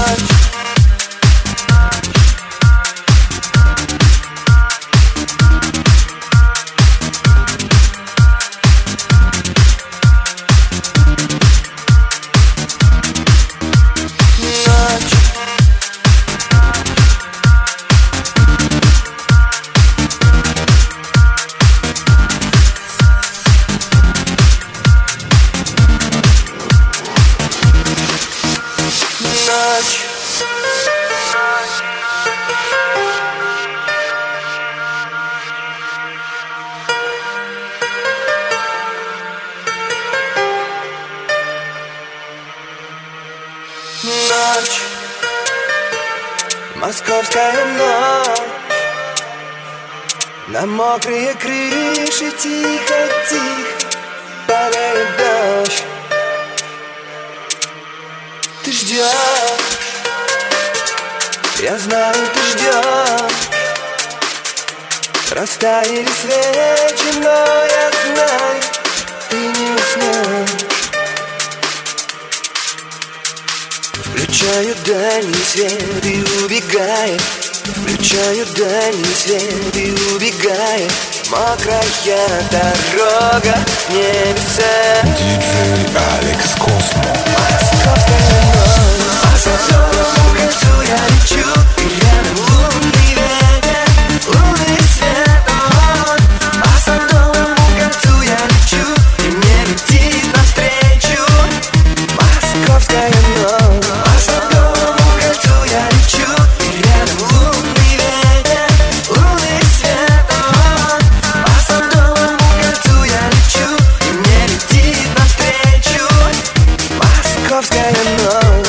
Ночь, московская ночь, на мокрые крыши тихо-тихо падает дождь. Ты ждешь, я знаю, ты ждешь. Растаяли свечи, но я знаю, ты не уснешь. Включаю дальний свет и убегаю. Включаю дальний свет и убегаю. Мокрая дорога, небеса. Диджей Алекс Космо. Московская ночь, по Садовому кольцу я лечу. И рядом лунный ветер, лунный свет. По Садовому кольцу я лечу, и мне летит навстречу московская ночь. По Садовому кольцу я лечу, и рядом лунный ветер, лунный свет. По Садовому кольцу я лечу, и мне летит навстречу московская ночь.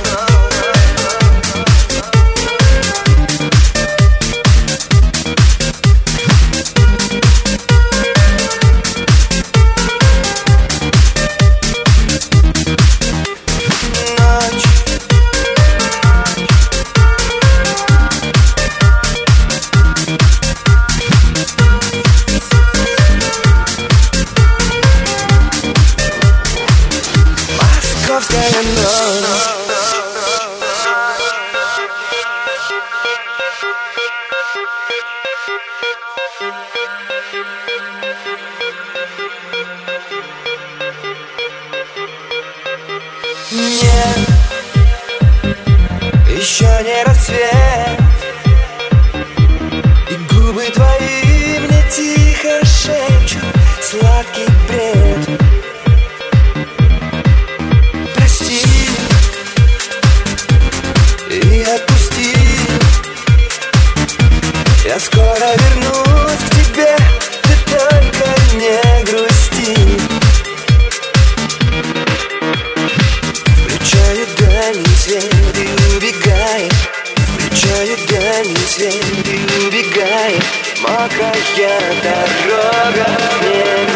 Московская ночь. Нет, еще не рассвет, и губы твои мне тихо шепчут сладкий бред. Прости и отпусти, я скоро вернусь к тебе, ты только не грусти. Включаю дальний свет и убегай. Включаю дальний свет и убегай. Мокрая дорога,